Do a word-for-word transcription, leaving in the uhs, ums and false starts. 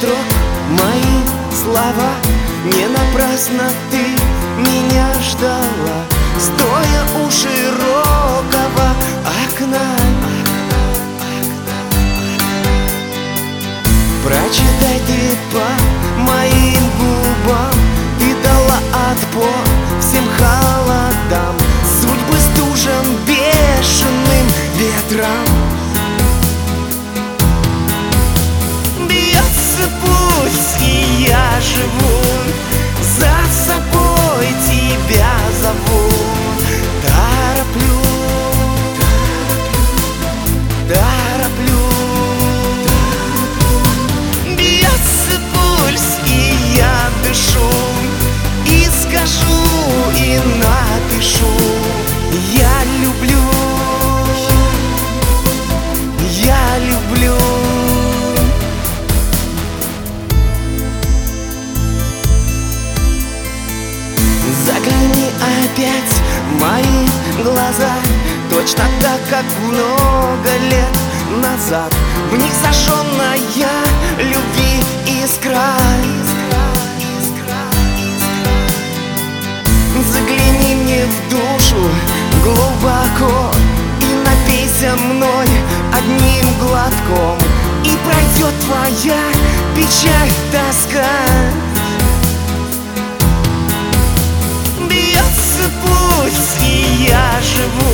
строк мои слова. Не напрасно ты меня ждала, стоя у широкого окна. Прочитай ты по моим губам, ты дала отпор всем холодам, судьбы стужам, бешеным ветрам. Бьется пульс, и я живу, за собой тебя зову. Тороплю, тороплю, бьется пульс, и я дышу, и скажу, и напишу: я люблю, я люблю. Загляни опять в мои глаза, точно так, как много лет назад. В них зажженная любви искра. Загляни мне в душу глубоко и напейся мной одним глотком, и пройдет твоя печаль, тоска. Бьется пульс, и я живу,